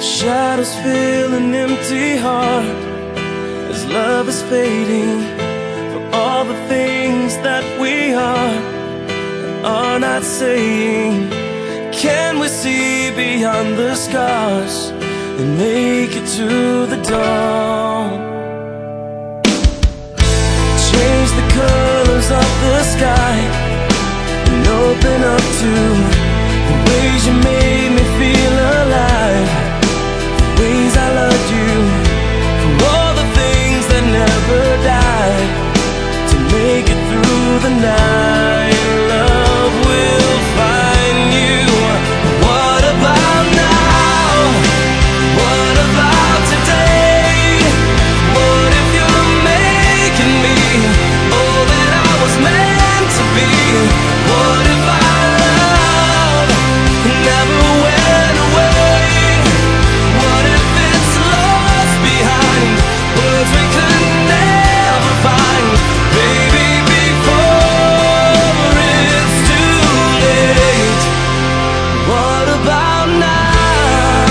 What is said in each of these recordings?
Shadows fill an empty heart as love is fading. For all the things that we are not saying. Can we see beyond the scars and make it to the dawn? Change the colors of the sky and open up to the ways you made me feel alive, the ways I loved you, for all the things that never died, to make it through the night. Love will find you. What about now? What about today? What if you're making me all that I was meant to be? What if our love never went away? What if it's lost behind words we could never find? Baby, before it's too late. What about now?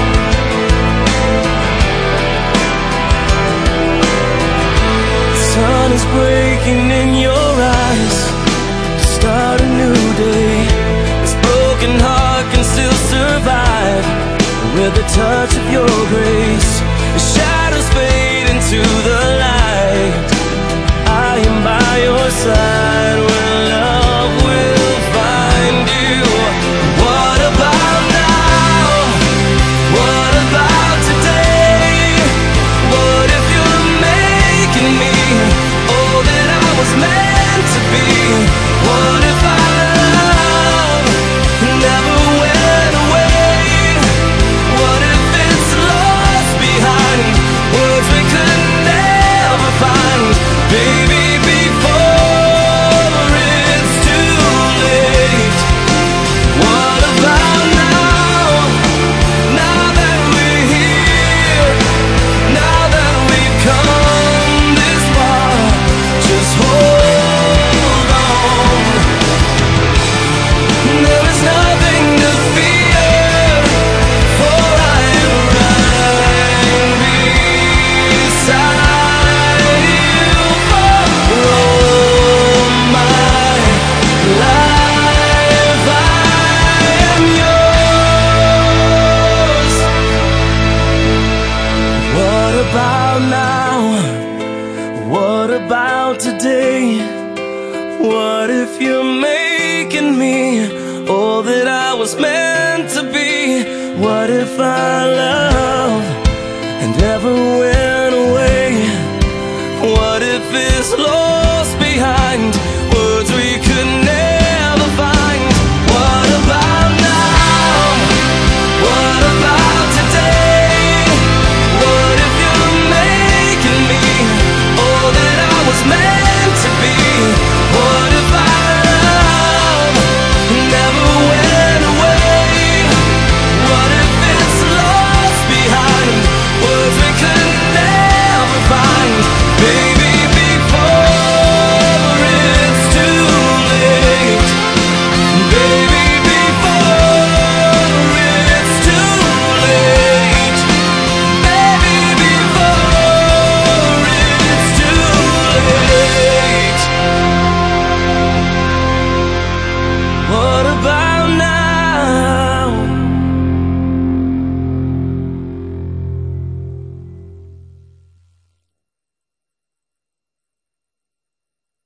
Sun is breaking in your eyes to start a new day. This broken heart can still survive with the touch of your grace. The shadows fade into the light. I am by your side when love will find you. What about now? What about today? What if you're making me all that I was meant to be? What if our love never went away? What if it's lost behind words we could never find? Baby, before it's too late. What about now? Now that we're here, now that we've come this far, just hold on. There is nothing to fear, for I am right beside you for all my life. I am yours. What about now? What about today? What if you're making me all that I was meant to be? What if our love and never went